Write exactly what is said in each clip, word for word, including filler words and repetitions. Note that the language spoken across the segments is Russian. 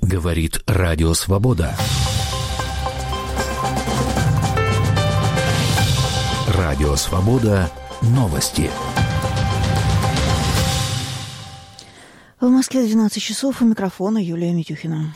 Говорит Радио Свобода. Радио Свобода. Новости. В Москве двенадцать часов. У микрофона Юлия Митюхина.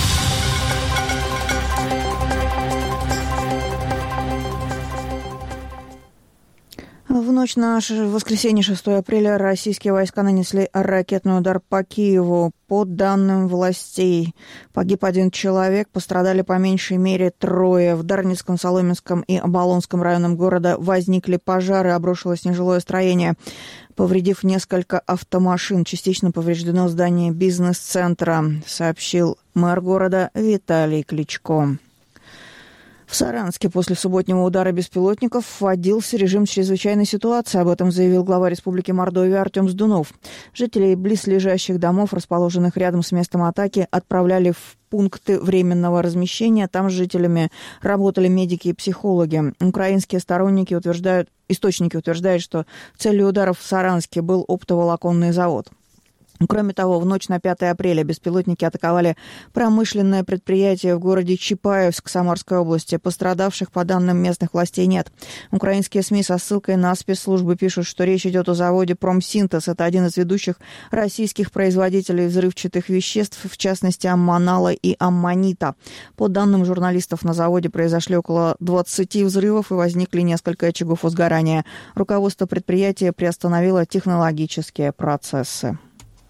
В ночь на воскресенье шестого апреля российские войска нанесли ракетный удар по Киеву. По данным властей, погиб один человек, пострадали по меньшей мере трое. В Дарницком, Соломенском и Оболонском районах города возникли пожары, обрушилось нежилое строение, повредив несколько автомашин. Частично повреждено здание бизнес-центра, сообщил мэр города Виталий Кличко. В Саранске после субботнего удара беспилотников вводился режим чрезвычайной ситуации. Об этом заявил глава Республики Мордовия Артем Сдунов. Жителей близлежащих домов, расположенных рядом с местом атаки, отправляли в пункты временного размещения. Там с жителями работали медики и психологи. Украинские сторонники утверждают, источники утверждают, что целью ударов в Саранске был оптоволоконный завод. Кроме того, в ночь на пятое апреля беспилотники атаковали промышленное предприятие в городе Чапаевск Самарской области. Пострадавших, по данным местных властей, нет. Украинские СМИ со ссылкой на спецслужбы пишут, что речь идет о заводе «Промсинтез». Это один из ведущих российских производителей взрывчатых веществ, в частности, аммонала и аммонита. По данным журналистов, на заводе произошли около двадцати взрывов и возникли несколько очагов возгорания. Руководство предприятия приостановило технологические процессы.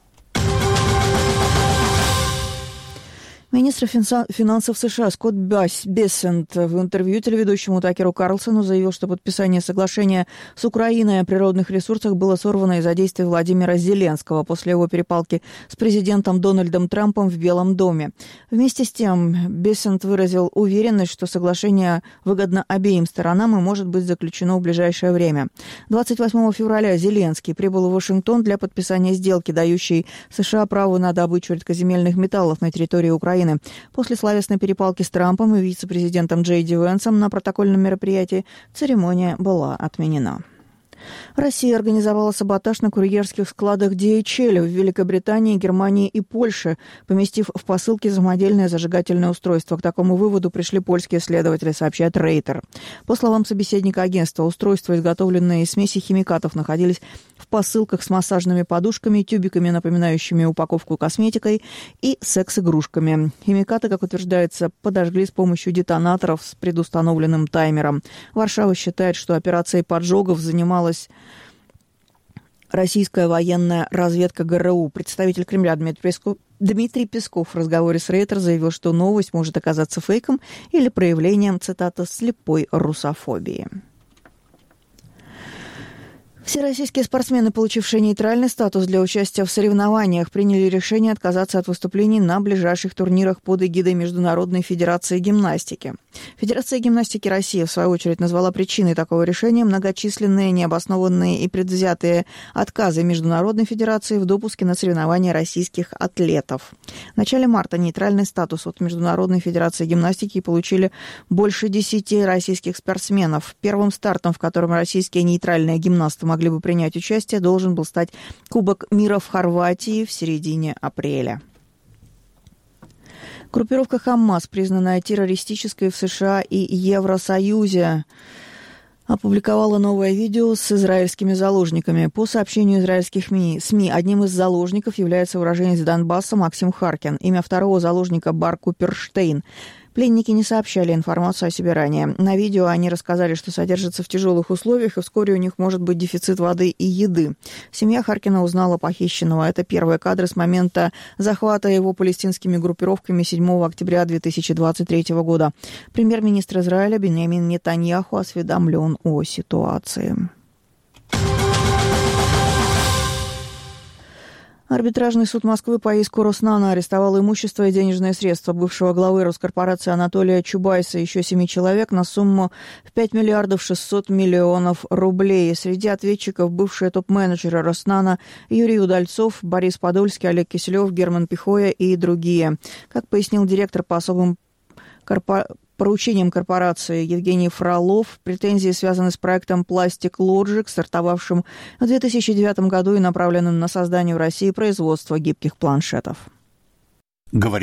Министр финансов США Скотт Бессент в интервью телеведущему Такеру Карлсону заявил, что подписание соглашения с Украиной о природных ресурсах было сорвано из-за действий Владимира Зеленского после его перепалки с президентом Дональдом Трампом в Белом доме. Вместе с тем Бессент выразил уверенность, что соглашение выгодно обеим сторонам и может быть заключено в ближайшее время. двадцать восьмого февраля Зеленский прибыл в Вашингтон для подписания сделки, дающей США право на добычу редкоземельных металлов на территории Украины. После словесной перепалки с Трампом и вице-президентом Джей Ди Венсом на протокольном мероприятии церемония была отменена. Россия организовала саботаж на курьерских складах ди эйч эл в Великобритании, Германии и Польше, поместив в посылки самодельное зажигательное устройство. К такому выводу пришли польские следователи, сообщает Рейтер. По словам собеседника агентства, устройства, изготовленные из смеси химикатов, находились в посылках с массажными подушками, тюбиками, напоминающими упаковку косметикой, и секс-игрушками. Химикаты, как утверждается, подожгли с помощью детонаторов с предустановленным таймером. Варшава считает, что операцией поджогов занималась российская военная разведка ГРУ. Представитель Кремля Дмитрий Песков, Дмитрий Песков в разговоре с Рейтер заявил, что новость может оказаться фейком или проявлением, цитата, «слепой русофобии». Все российские спортсмены, получившие нейтральный статус для участия в соревнованиях, приняли решение отказаться от выступлений на ближайших турнирах под эгидой Международной федерации гимнастики. Федерация гимнастики России, в свою очередь, назвала причиной такого решения многочисленные необоснованные и предвзятые отказы Международной федерации в допуске на соревнования российских атлетов. В начале марта нейтральный статус от Международной федерации гимнастики получили больше десяти российских спортсменов. Первым стартом, в котором российские нейтральные гимнасты могли бы принять участие, должен был стать Кубок мира в Хорватии в середине апреля. Группировка «Хамас», признанная террористической в США и Евросоюзе, опубликовала новое видео с израильскими заложниками. По сообщению израильских СМИ, одним из заложников является уроженец Донбасса Максим Харкин. Имя второго заложника Бар Куперштейн. Пленники не сообщали информацию о себе ранее. На видео они рассказали, что содержатся в тяжелых условиях, и вскоре у них может быть дефицит воды и еды. Семья Харкина узнала похищенного. Это первые кадры с момента захвата его палестинскими группировками седьмого октября две тысячи двадцать третьего года. Премьер-министр Израиля Биньямин Нетаньяху осведомлен о ситуации. Арбитражный суд Москвы по иску Роснана арестовал имущество и денежные средства бывшего главы Роскорпорации Анатолия Чубайса и еще семи человек на сумму в пять миллиардов шестьсот миллионов рублей. Среди ответчиков бывшие топ-менеджеры Роснана Юрий Удальцов, Борис Подольский, Олег Киселев, Герман Пихоя и другие. Как пояснил директор по особым корпорациям, поручением корпорации Евгений Фролов, претензии связаны с проектом Plastic Logic, стартовавшим в две тысячи девятом году и направленным на создание в России производства гибких планшетов. Говорит